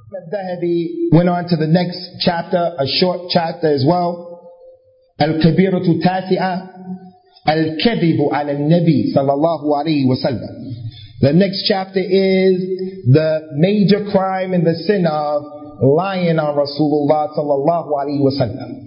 Al-Dhahabi went on to the next chapter, a short chapter as well. Al-Kabiratu Tasi'ah, Al-Kadhibu ala Nabi sallallahu alayhi wa sallam. The next chapter is the major crime and the sin of lying on Rasulullah sallallahu alayhi wa sallam.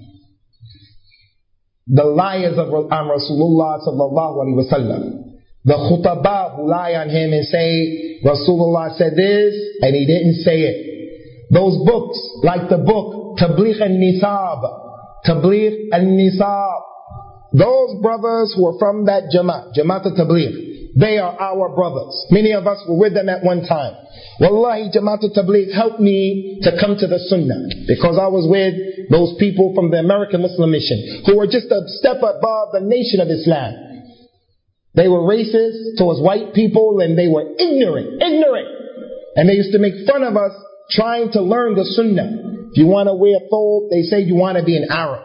The liars on Rasulullah sallallahu alayhi wa sallam. The khutaba who lie on him and say, Rasulullah said this, and he didn't say it. Those books, like the book, Tabligh al-Nisab, Tabligh al-Nisab. Those brothers who are from that Jamaat al-Tabligh, they are our brothers. Many of us were with them at one time. Wallahi, Jamaat al-Tabligh helped me to come to the Sunnah, because I was with those people from the American Muslim Mission, who were just a step above the nation of Islam. They were racist towards white people, and they were ignorant. And they used to make fun of us trying to learn the Sunnah. If you want to wear thobe, they say you want to be an Arab.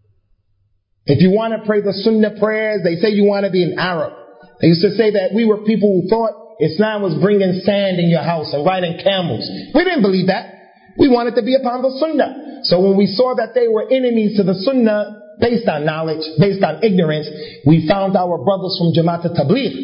If you want to pray the Sunnah prayers, they say you want to be an Arab. They used to say that we were people who thought Islam was bringing sand in your house and riding camels. We didn't believe that. We wanted to be upon the Sunnah. So when we saw that they were enemies to the Sunnah, based on knowledge, based on ignorance, we found our brothers from Jamaat al-Tabligh.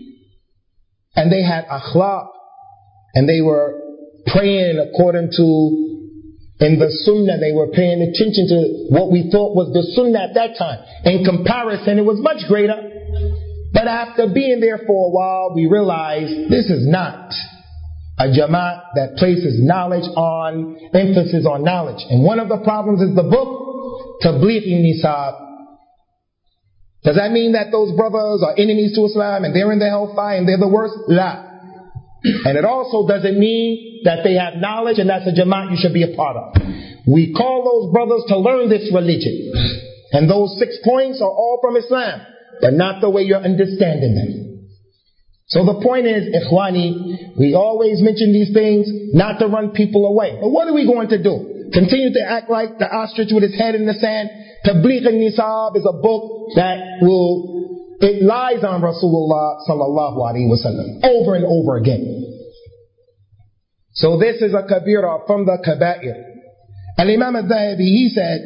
And they had akhlaq. And they were praying according to, in the Sunnah, they were paying attention to what we thought was the Sunnah at that time. In comparison, it was much greater. But after being there for a while, we realized this is not a Jamaat that places knowledge on, emphasis on knowledge. And one of the problems is the book, Tabligh al-Nisab. Does that mean that those brothers are enemies to Islam and they're in the hellfire and they're the worst? La. And it also doesn't mean that they have knowledge and that's a Jamaat you should be a part of. We call those brothers to learn this religion. And those 6 points are all from Islam, but not the way you're understanding them. So the point is, Ikhwani, we always mention these things not to run people away. But what are we going to do? Continue to act like the ostrich with his head in the sand? Tabligh al-Nisab is a book that it lies on Rasulullah sallallahu alaihi wasallam over and over again. So this is a kabira from the kaba'ir. Al-Imam al-Dhahabi, he said,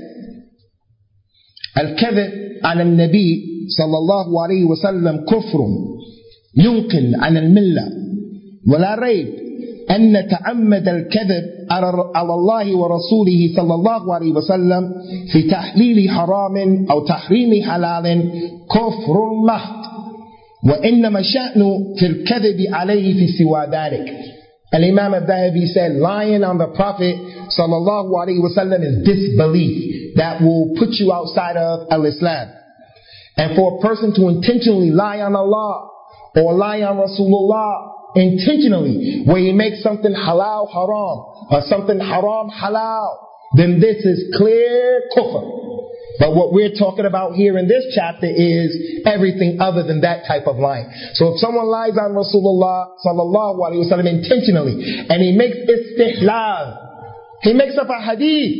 Al-Kadhib ala al-Nabi sallallahu alaihi wasallam kufrun yunqil an al-millah wa la rayb أن نتعمد الكذب على الله ورسوله صلى الله عليه وسلم في تحليل حرام أو تحريم حلال كفر محض وإنما شأن في الكذب عليه في سوى ذلك. Al-Imam al-Dhahabi said, lying on the Prophet sallallahu alaihi wasallam is disbelief that will put you outside of al-Islam. And for a person to intentionally lie on Allah or lie on Rasulullah intentionally, where he makes something halal haram or something haram halal, then this is clear kufr. But what we're talking about here in this chapter is everything other than that type of lying. So if someone lies on Rasulullah sallallahu alaihi wasallam intentionally, and he makes istihlal, he makes up a hadith,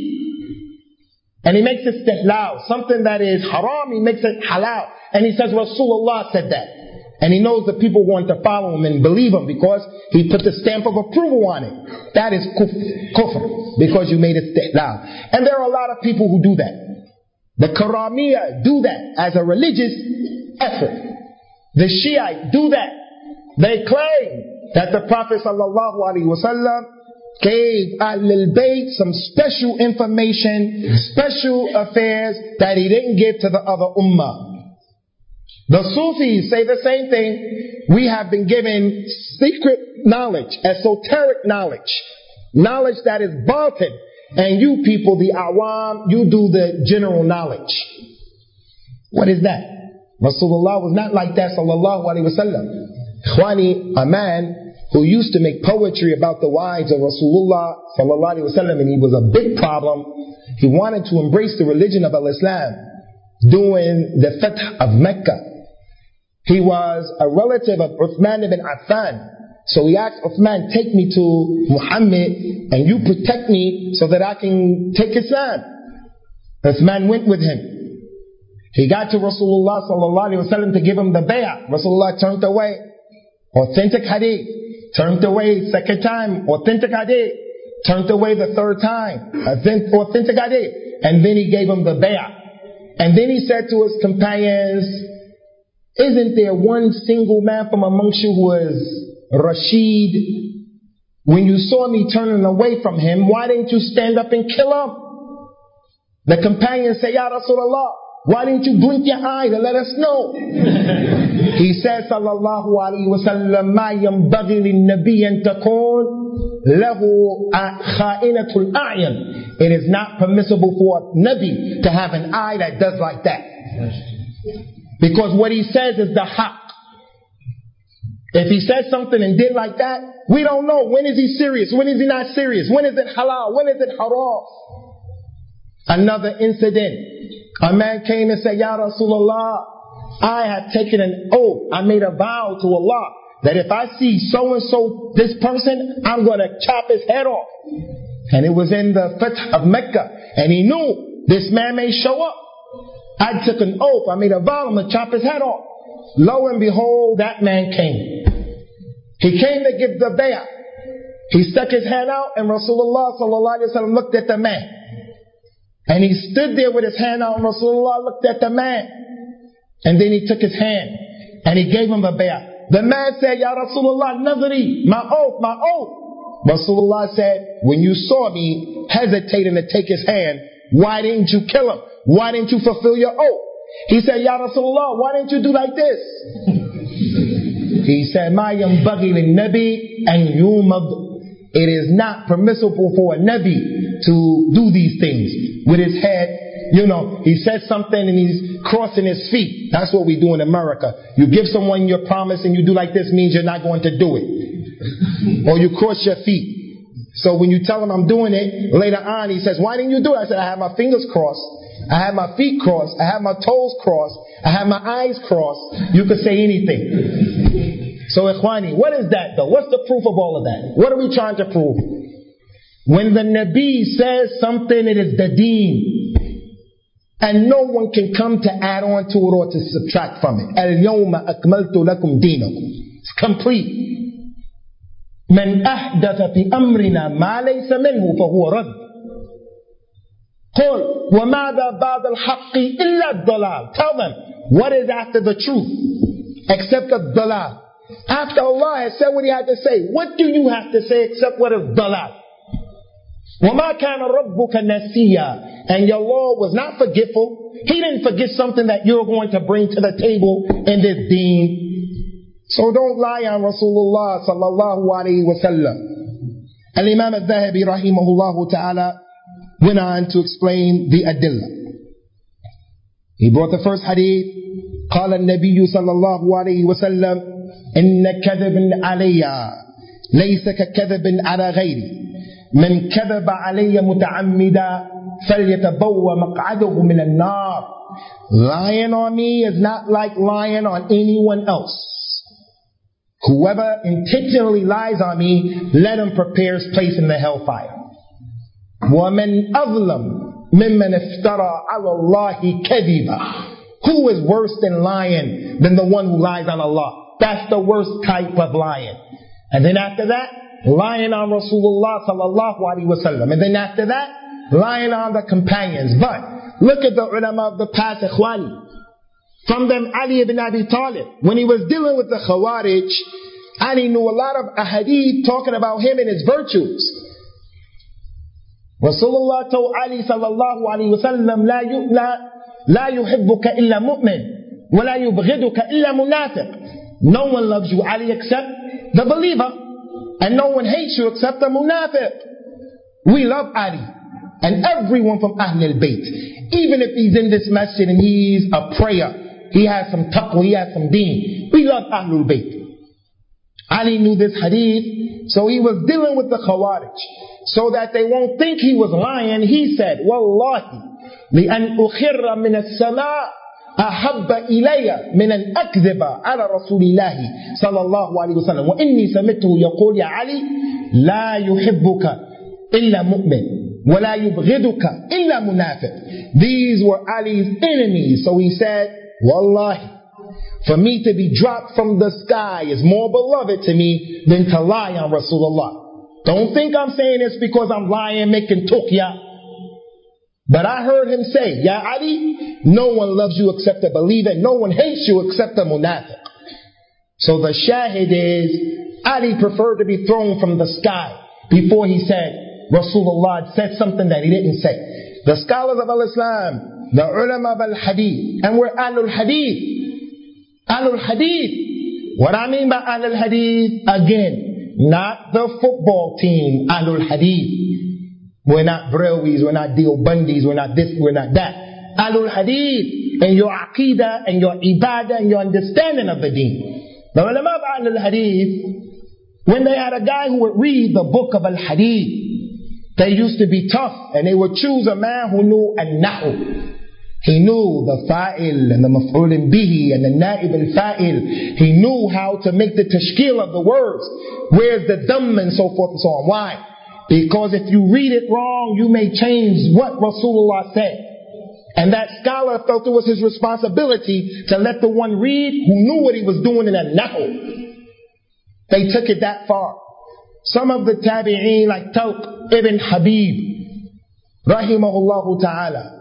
and he makes istihlal, something that is haram, he makes it halal, and he says Rasulullah said that. And he knows that people want to follow him and believe him because he put the stamp of approval on it. That is kufr, because you made it istihlal. And there are a lot of people who do that. The Karamiya do that as a religious effort. The Shiite do that. They claim that the Prophet sallallahu alaihi wasallam gave Ahlul Bayt some special information, special affairs that he didn't give to the other ummah. The Sufis say the same thing. We have been given secret knowledge, esoteric knowledge, knowledge that is batin. And you people, the awam, you do the general knowledge. What is that? Rasulullah was not like that, sallallahu alaihi wasallam. Ikhwani, a man who used to make poetry about the wives of Rasulullah sallallahu alaihi wasallam, and he was a big problem. He wanted to embrace the religion of al-Islam during the Fath of Mecca. He was a relative of Uthman ibn Affan. So he asked Uthman, take me to Muhammad and you protect me so that I can take Islam. Uthman went with him. He got to Rasulullah sallallahu alaihi wasallam to give him the bay'ah. Rasulullah turned away. Authentic hadith. Turned away second time. Authentic hadith. turned away the third time. Authentic hadith. And then he gave him the bay'ah. And then he said to his companions, isn't there one single man from amongst you who is Rashid? When you saw me turning away from him, why didn't you stand up and kill him? The companions say, Ya Rasulullah, why didn't you blink your eyes and let us know? He said, sallallahu alayhi wa sallam, ma yanbaghi lin-nabiy an takun lahu kha'inatul a'yan. It is not permissible for a Nabi to have an eye that does like that. Because what he says is the haqq. If he says something and did like that, we don't know. When is he serious? When is he not serious? When is it halal? When is it haram? Another incident. A man came and said, Ya Rasulullah, I have taken an oath. I made a vow to Allah that if I see so-and-so, this person, I'm going to chop his head off. And it was in the Fath of Mecca. And he knew this man may show up. I took an oath. I made a vow. I'm going to chop his head off. Lo and behold, that man came. He came to give the bay'ah. He stuck his hand out and Rasulullah sallallahu alaihi wasallam looked at the man. And he stood there with his hand out and Rasulullah looked at the man. And then he took his hand and he gave him the bay'ah. The man said, Ya Rasulullah, nazari, my oath. Rasulullah said, when you saw me hesitating to take his hand, why didn't you kill him? Why didn't you fulfill your oath? He said, Ya Rasulullah, why didn't you do like this? He said, Ma yanbaghi lin-nabi an yumad. It is not permissible for a Nabi to do these things with his head. You know, he says something and he's crossing his feet. That's what we do in America. You give someone your promise and you do like this means you're not going to do it. Or you cross your feet. So when you tell him I'm doing it, later on he says, why didn't you do it? I said, I have my fingers crossed. I have my feet crossed. I have my toes crossed. I have my eyes crossed. You could say anything. So Ikhwani, what is that though? What's the proof of all of that? What are we trying to prove? When the Nabi says something, it is the deen. And no one can come to add on to it or to subtract from it. Al-yawma akmaltu lakum dinakum. It's complete. Man ahdatha fi amrina ma laysa minhu fahuwa rad. قل وماذا بعد الحق إلا الضلال. Tell them, what is after the truth except the dalal? After Allah has said what He had to say, what do you have to say except what is dalal? وَمَا كَانَ رَبُّكَ نَسِيًّا. And your Lord was not forgetful. He didn't forget something that you're going to bring to the table in this deen. So don't lie on Rasulullah sallallahu alayhi wa sallam. Al-Imam al-Zahabi rahimahullah ta'ala went on to explain the adillah. He brought the first hadith. قال النبي صلى الله عليه وسلم إن كذب علي ليس ككذب على غيري من كذب علي متعمدا فليتبوأ مقعده من النار. Lying on me is not like lying on anyone else. Whoever intentionally lies on me, let him prepare his place in the hellfire. وَمَنْ أَظْلَمْ مِمَّنْ افْتَرَى عَلَى اللَّهِ كَذِبًا. Who is worse than lying than the one who lies on Allah? That's the worst type of lying. And then after that, lying on Rasulullah sallallahu alaihi wasallam. And then after that, lying on the companions. But look at the ulama of the past, ikhwani. From them, Ali ibn Abi Talib. When he was dealing with the Khawarij, Ali knew a lot of ahadith talking about him and his virtues. Rasulullah told Ali sallallahu alaihi wasallam, لا يحبك إلا مؤمن ولا يبغضك إلا منافق. No one loves you, Ali, except the believer. And no one hates you except the munafiq. We love Ali and everyone from Ahlul Bayt. Even if he's in this masjid and he's a prayer, he has some taqwa, he has some deen. We love Ahlul Bayt. Ali knew this hadith, so he was dealing with the Khawarij. So that they won't think he was lying, he said, Wallahi, لأن أخر من السماء أحب إلي من أن أكذب على رسول الله صلى الله عليه وسلم وإني سمعته يقول يا علي لا يحبك إلا مؤمن ولا يبغضك إلا منافق. These were Ali's enemies, so he said, Wallahi, for me to be dropped from the sky is more beloved to me than to lie on Rasulullah. Don't think I'm saying this because I'm lying, making tuqya. But I heard him say, Ya Ali, no one loves you except a believer. No one hates you except a munafiq. So the shahid is, Ali preferred to be thrown from the sky before he said, Rasulullah said something that he didn't say. The scholars of al-Islam, the ulama of al-Hadith, and we're Ahlul Hadith. Ahlul Hadith. What I mean by Ahlul Hadith, again, not the football team, Ahlul Hadith. We're not Brewis, we're not Deobandis, we're not this, we're not that. Ahlul Hadith, and your aqidah, and your ibadah, and your understanding of the deen. The ulama of Ahlul Hadith, when they had a guy who would read the book of al-Hadith, they used to be tough, and they would choose a man who knew al-nahu. He knew the fa'il and the maf'ulin bihi and the na'ib al-fa'il. He knew how to make the tashkil of the words. Where's the dhamm and so forth and so on. Why? Because if you read it wrong, you may change what Rasulullah said. And that scholar felt it was his responsibility to let the one read who knew what he was doing in al-nahu. They took it that far. Some of the tabi'een like Talq ibn Habib, rahimahullah ta'ala,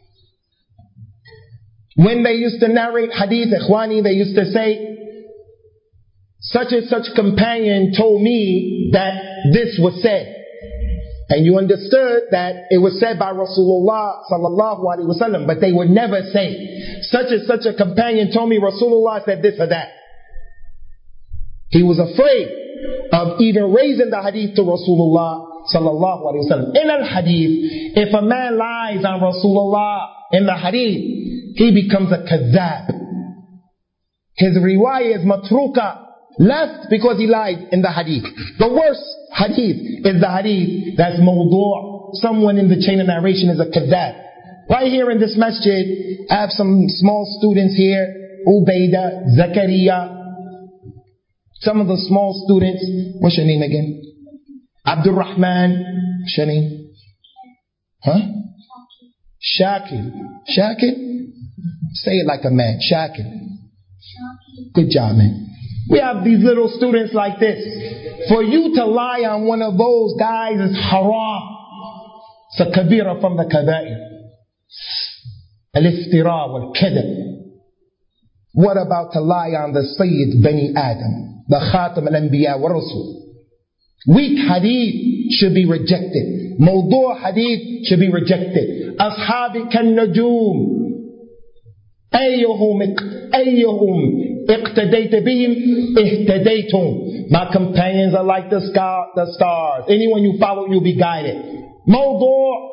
when they used to narrate hadith, ikhwani, they used to say, such and such companion told me that this was said. And you understood that it was said by Rasulullah sallallahu alaihi wasallam, but they would never say, such and such a companion told me Rasulullah said this or that. He was afraid of even raising the hadith to Rasulullah sallallahu alaihi wasallam. In al-hadith, if a man lies on Rasulullah in the hadith, he becomes a kadhab. His riwayah is matruka, left because he lied in the hadith. The worst hadith is the hadith that's mawdu'. Someone in the chain of narration is a kadhab. Right here in this masjid, I have some small students here, Ubayda, Zakaria. Some of the small students, what's your name again? Abdul Rahman, what's your name? Huh? Shakil. Shakil? Say it like a man. Shakil. Good job, man. We have these little students like this. For you to lie on one of those guys is haram. It's a kabira from the kaba'ir. Al-iftira wal-kadhib. What about to lie on the Sayyid Bani Adam, the Khatam al-Anbiya wa Rasul? Weak hadith should be rejected. Mawdu' hadith should be rejected. Ashabi kan najum. Ayyuhum iqtadayta bihim ihtadaytum. My companions are like the stars. Anyone you follow, you'll be guided. Mawdu'.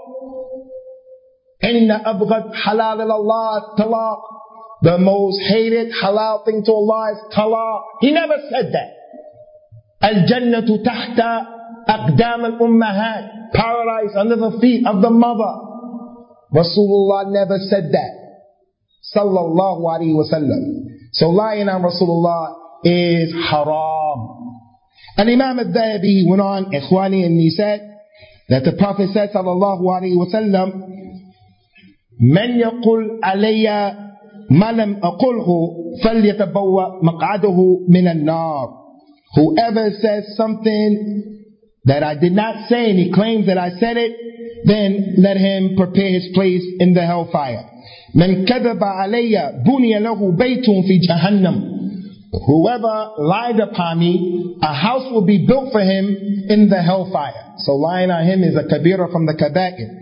Inna abghad halal ilallah talaq. The most hated halal thing to Allah is talaq. He never said that. Al-jannatu tahta aqdam al-ummahat. Paradise under the feet of the mother. Rasulullah never said that. Sallallahu alayhi wa sallam. So lying on Rasulullah is haram. And Imam al-Dhahabi went on, ikhwani, and he said that the Prophet said, sallallahu alayhi wa sallam, Man yaqul alayya ma lam aqulhu falyatabawwa maq'adahu min an-nar. Whoever says something that I did not say and he claims that I said it, then let him prepare his place in the hellfire. Man kadhaba alayya buniya lahu baytun fi jahannam. Whoever lied upon me, a house will be built for him in the hellfire. So lying on him is a kabira from the kaba'ir.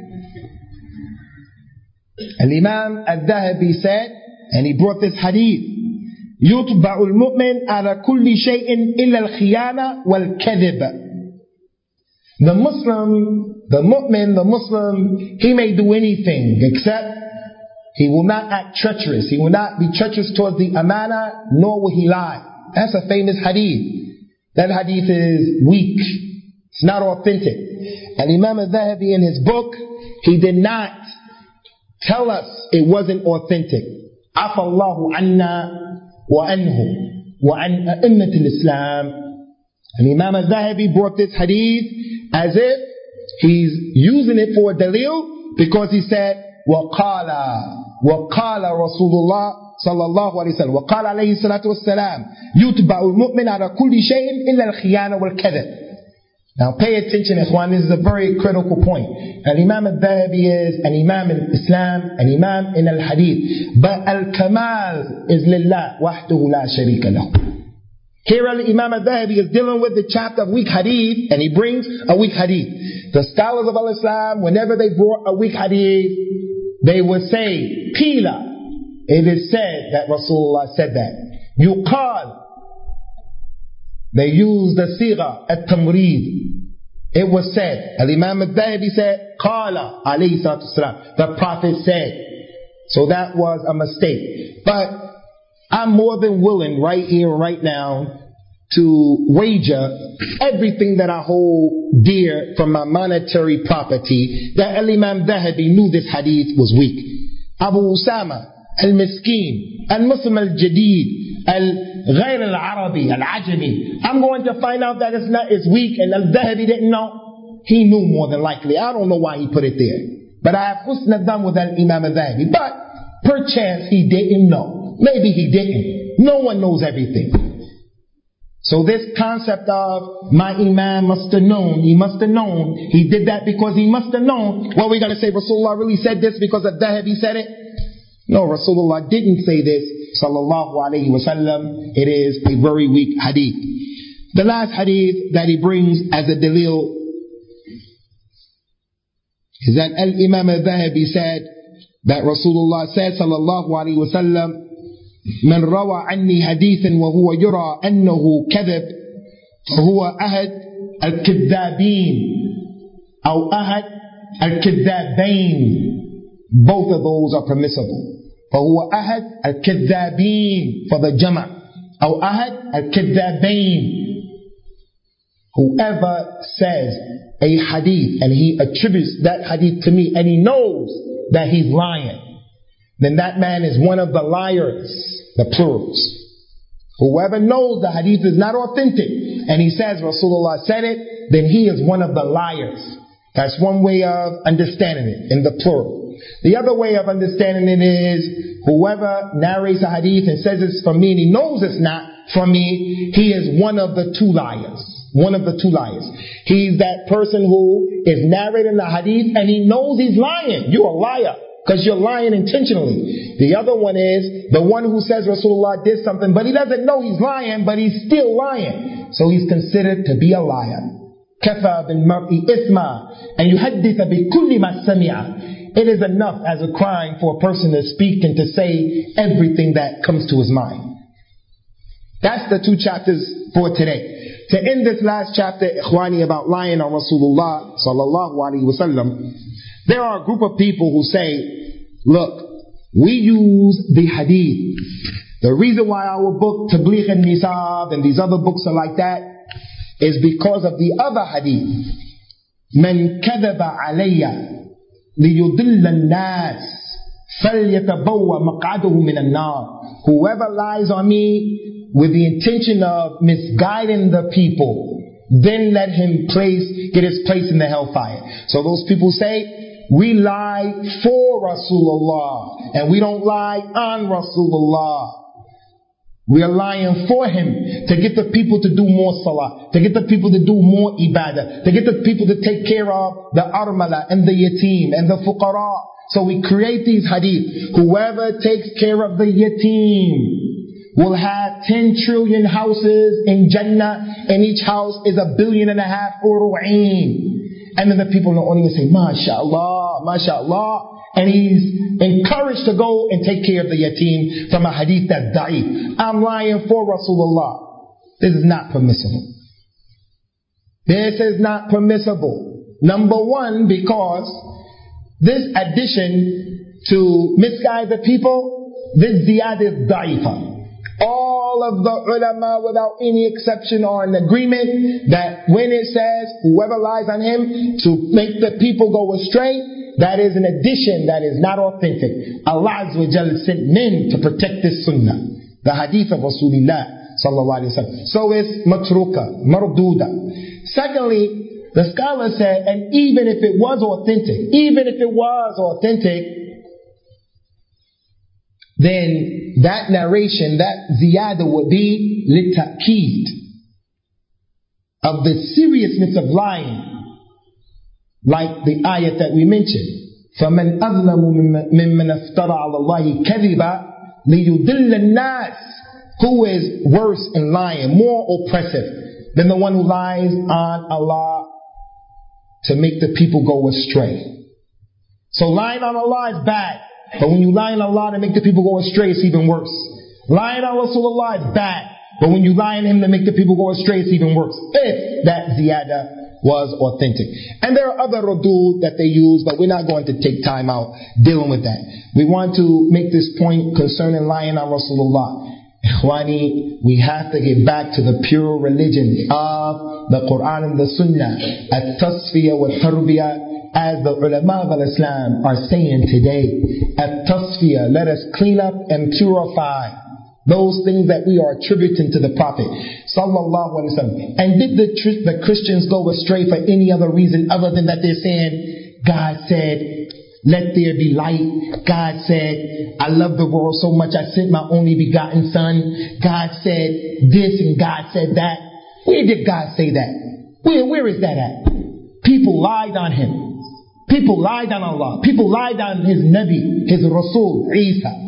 Al-Imam al-Dhahabi said, and he brought this hadith, يُطْبَعُ الْمُؤْمِنْ عَلَى كُلِّ شَيْءٍ إِلَّا الْخِيَانَةِ وَالْكَذِبَ. The Muslim, he may do anything except he will not act treacherous. He will not be treacherous towards the amana, nor will he lie. That's a famous hadith. That hadith is weak. It's not authentic. And Imam al-Dhahabi in his book, he did not tell us it wasn't authentic. Afallahu anna wa anhu wa an a'immat al-Islam. And Imam al-Dhahabi brought this hadith as if he's using it for a dalil, because he said, وقال رسول الله صلى الله عليه وسلم وقال عليه الصلاة والسلام يتبع المؤمن على كل شيء إلا الخيانة والكذب. Now pay attention, Ikhwan, this is a very critical point. Al-Imam al-Dhahabi is an Imam in Islam, an Imam in al-Hadith. But al-Kamal is lillah, wahduhu la sharika lahu. Here Al-Imam al-Dhahabi is dealing with the chapter of weak hadith, and he brings a weak hadith. The scholars of al-Islam, whenever they brought a weak hadith, they would say, Qila. It is said that Rasulullah said that. Yuqal. They use the sigha at-tamreed. It was said. Al-Imam al-Dhahabi said, Qala alayhi salatu wasalam. The Prophet said. So that was a mistake. But I'm more than willing right here, right now, to wager everything that I hold dear from my monetary property that Al-Imam Dhahabi knew this hadith was weak. Abu Usama al-Miskin, al-Muslim al-Jadid, al-Ghayr al-Arabi, al-Ajami. I'm going to find out that it's weak and Al-Dhahabi didn't know. He knew more than likely. I don't know why he put it there. But I have husn al-dhan with Al-Imam al-Dhahabi. But perchance he didn't know. Maybe he didn't. No one knows everything. So this concept of my Imam must have known, he must have known, he did that because he must have known. What we're going to say, Rasulullah really said this because Al-Dhahabi said it? No, Rasulullah didn't say this, sallallahu alayhi wa sallam. It is a very weak hadith. The last hadith that he brings as a dalil is that Al-Imam al-Dhahabi said that Rasulullah said, sallallahu alayhi wa sallam, من روى عني حديثا وهو يرى أنه كذب فهو أحد الكذابين أو أحد الكذابين. Both of those are permissible. فهو أحد الكذابين for the jama' أو أحد الكذابين. Whoever says a hadith and he attributes that hadith to me and he knows that he's lying, then that man is one of the liars, the plurals. Whoever knows the hadith is not authentic and he says Rasulullah said it, then he is one of the liars. That's one way of understanding it in the plural. The other way of understanding it is whoever narrates a hadith and says it's from me and he knows it's not from me, he is one of the two liars. One of the two liars. He's that person who is narrating the hadith and he knows he's lying. You're a liar. Because you're lying intentionally. The other one is the one who says Rasulullah did something, but he doesn't know he's lying, but he's still lying. So he's considered to be a liar. كَفَى بِالْمَرْءِ إِثْمًا أَنْ يُحَدِّثَ بِكُلِّ مَا سَمِعَ. It is enough as a crime for a person to speak and to say everything that comes to his mind. That's the two chapters for today. To end this last chapter, Ikhwani, about lying on Rasulullah sallallahu alaihi wasallam, there are a group of people who say, look, we use the hadith. The reason why our book, Tabligh al-Nisab, and these other books are like that, is because of the other hadith. من كذب علي ليضل الناس فليتبوأ مقعده من النار. Whoever lies on me with the intention of misguiding the people, then let him get his place in the hellfire. So those people say, we lie for Rasulullah and we don't lie on Rasulullah. We are lying for him to get the people to do more salah, to get the people to do more ibadah, to get the people to take care of the armala and the yatim and the fuqara. So we create these hadith. Whoever takes care of the yatim will have 10 trillion houses in Jannah, and each house is $1.5 billion uru'een. And then the people in the audience say, MashaAllah, MashaAllah. And he's encouraged to go and take care of the yatim from a hadith that's da'if. I'm lying for Rasulullah. This is not permissible. This is not permissible. Number one, because this addition to misguide the people, this ziyad is da'ifa. All of the ulama, without any exception, are in agreement that when it says whoever lies on him to make the people go astray, that is an addition that is not authentic. Allah Azza wa Jalla sent men to protect this sunnah, the hadith of Rasulullah sallallahu alaihi wasallam. So it's matruka, marduda. Secondly, the scholar said, and even if it was authentic, then that narration, that ziyada would be litakid. of the seriousness of lying, like the ayat that we mentioned. فَمَنْ أَظْلَمُ مِمَّنْ افترى على الله كذبا ليضل الناس. Who is worse in lying, more oppressive than the one who lies on Allah to make the people go astray? So lying on Allah is bad, but when you lie on Allah to make the people go astray, it's even worse. Lying on Rasulullah is bad, but when you lie on him to make the people go astray, it's even worse, if that ziyada was authentic. And there are other rudud that they use, but we're not going to take time out dealing with that. We want to make this point concerning lying on Rasulullah. Ikhwani, we have to get back to the pure religion of the Quran and the Sunnah, at-tasfiyah wa tarbiyah, as the ulama of Islam are saying today. At-tasfiyah, let us clean up and purify those things that we are attributing to the Prophet sallallahu alaihi wasallam. And did the Christians go astray for any other reason other than that they're saying, God said, let there be light. God said, I love the world so much I sent my only begotten son. God said this and God said that. Where did God say that? Where is that at? People lied on him. People lied on Allah. People lied on his Nabi, his Rasul, Isa.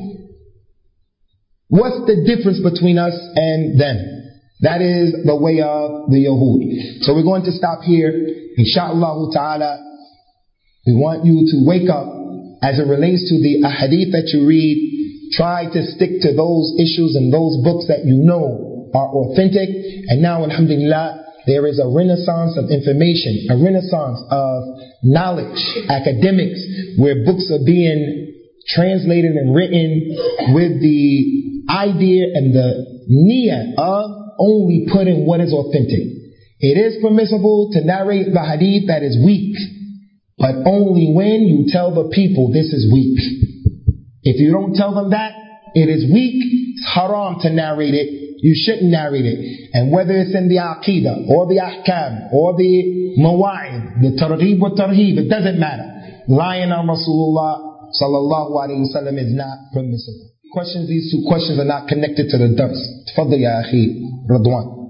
What's the difference between us and them? That is the way of the Yahud. So we're going to stop here. Insha'Allah ta'ala, we want you to wake up as it relates to the ahadith that you read. Try to stick to those issues and those books that you know are authentic. And now, alhamdulillah, there is a renaissance of information, a renaissance of knowledge, academics, where books are being translated and written with the idea and the niyyah of only putting what is authentic. It is permissible to narrate the hadith that is weak, but only when you tell the people this is weak. If you don't tell them that it is weak, it's haram to narrate it. You shouldn't narrate it. And whether it's in the aqidah or the ahkam or the mawa'id, the targhib wa tarhib, it doesn't matter. Lying on Rasulullah sallallahu alayhi wa sallam is not permissible. Questions, these two questions are not connected to the dars. Tfaddal ya akhi Radwan.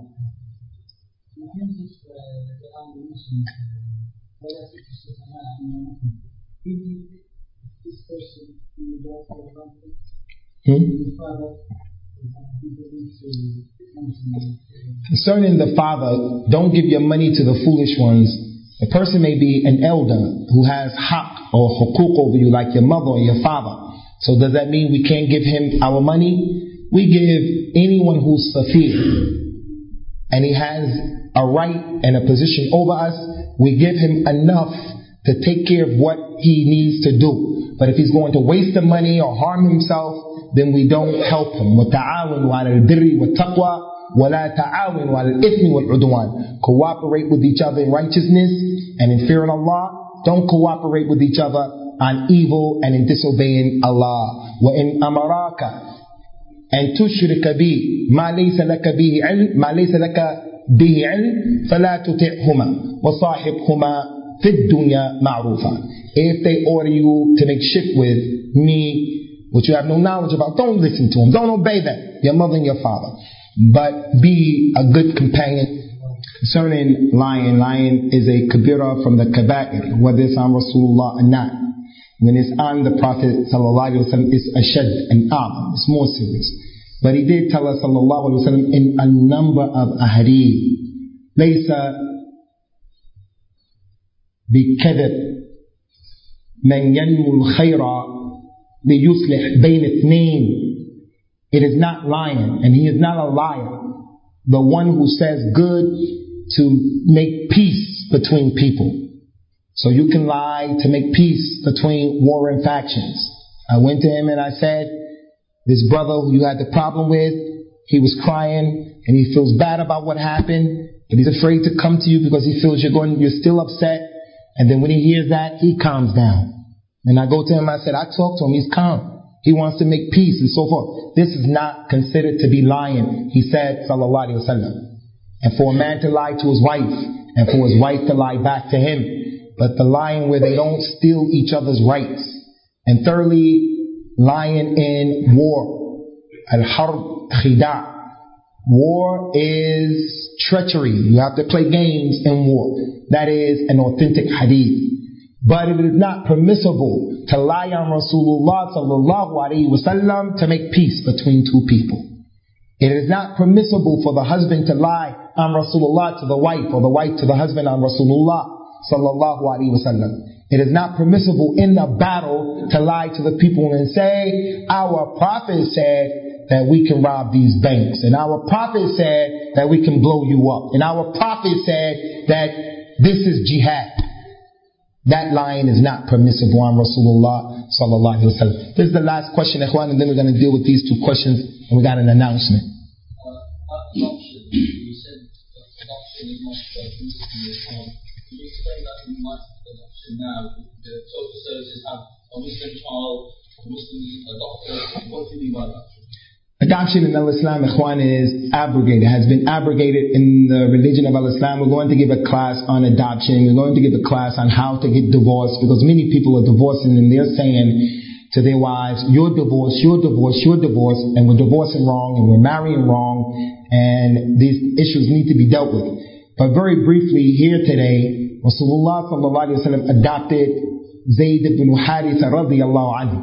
Concerning the father, don't give your money to the foolish ones. A person may be an elder who has haqq or hukuk over you, like your mother or your father. So does that mean we can't give him our money? We give anyone who's safir and he has a right and a position over us, we give him enough to take care of what he needs to do. But if he's going to waste the money or harm himself, then we don't help him. وَتَعَاوِنُوا عَلَى الْبِرِّ وَالتَّقْوَى وَلَا تَعَاوِنُوا عَلَى الْإِثْمِ وَالْعُدْوَانِ. Cooperate with each other in righteousness and in fearing Allah. Don't cooperate with each other on evil and in disobeying Allah. وَإِنْ أَمَرَاكَ أَن تُشْرِكَ بِي مَا لَيْسَ لَكَ بِهِ عِلْمٍ فَلَا تُطِعْهُمَا وَصَاحِبْهُمَا فِي الدُّنْيَا مَعْرُوفًا. If they order you to make shirk with me, which you have no knowledge about, don't listen to them. Don't obey them, your mother and your father. But be a good companion. Concerning lying is a kabira from the kaba'ir, whether it's on Rasulullah or not. When it's on the Prophet sallallahu alaihi wasallam, it's ashad and a'zam. It's more serious. But he did tell us sallallahu alaihi wasallam in a number of ahadith, laysa bikadhib man yanmu al-khayra liyuslih bayn ithnain. It is not lying, and he is not a liar, the one who says good to make peace between people. So you can lie to make peace between warring factions. I went to him and I said, this brother who you had the problem with, he was crying and he feels bad about what happened, but he's afraid to come to you because he feels you're still upset. And then when he hears that, he calms down. And I go to him, I said, I talked to him, he's calm. He wants to make peace and so forth. This is not considered to be lying, he said, sallallahu alaihi wasallam. And for a man to lie to his wife, and for his wife to lie back to him. But the lying where they don't steal each other's rights. And thirdly, lying in war. Al-harb khida'. War is treachery. You have to play games in war. That is an authentic hadith. But it is not permissible to lie on Rasulullah sallallahu alaihi wasallam to make peace between two people. It is not permissible for the husband to lie on Rasulullah to the wife, or the wife to the husband on Rasulullah sallallahu alaihi wasallam. It is not permissible in the battle to lie to the people and say, our prophet said that we can rob these banks, and our prophet said that we can blow you up, and our prophet said that this is jihad. That lying is not permissible on Rasulullah sallallahu alaihi wasallam. This is the last question, ikhwan, and then we're going to deal with these two questions, and we got an announcement. Adoption. You said adoption is much better. Can you explain that in light of adoption now? The social services have a Muslim child, a Muslim adopter. What do you mean by adoption? Adoption in Al-Islam, ikhwan, is abrogated, has been abrogated in the religion of Al-Islam. We're going to give a class on adoption. We're going to give a class on how to get divorced, because many people are divorcing and they're saying to their wives, you're divorced, you're divorced, you're divorced, and we're divorcing wrong and we're marrying wrong, and these issues need to be dealt with. But very briefly, here today, Rasulullah sallallahu alaihi wasallam adopted Zayd ibn Haritha radiyallahu anhu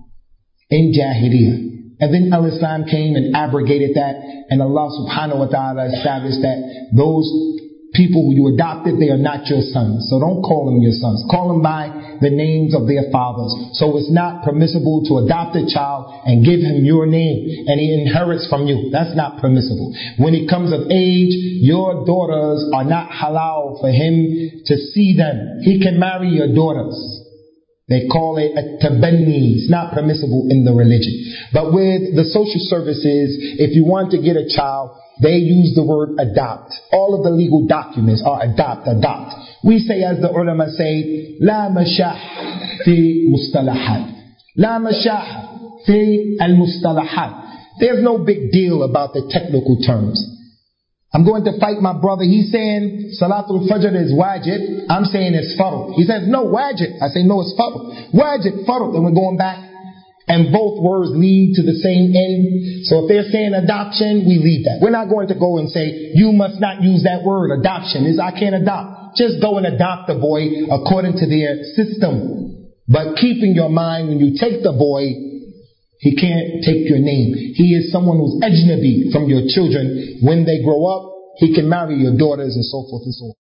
in Jahiliyyah. And then Al-Islam came and abrogated that, and Allah subhanahu wa ta'ala established that those people who you adopted, they are not your sons. So don't call them your sons. Call them by the names of their fathers. So it's not permissible to adopt a child and give him your name and he inherits from you. That's not permissible. When he comes of age, your daughters are not halal for him to see them. He can marry your daughters. They call it a tabanni. It's not permissible in the religion. But with the social services, if you want to get a child, they use the word adopt. All of the legal documents are adopt. We say, as the ulama say, la mashah fi mustalahat. La mashah fi al-mustalahat. There's no big deal about the technical terms. I'm going to fight my brother. He's saying Salatul Fajr is wajib. I'm saying it's fard. He says, no, wajib. I say, no, it's fard. Wajib, fard. And we're going back. And both words lead to the same end. So if they're saying adoption, we leave that. We're not going to go and say, you must not use that word. Adoption is, I can't adopt. Just go and adopt the boy according to their system. But keep in your mind, when you take the boy, he can't take your name. He is someone who's ajnabi from your children. When they grow up, he can marry your daughters and so forth and so on.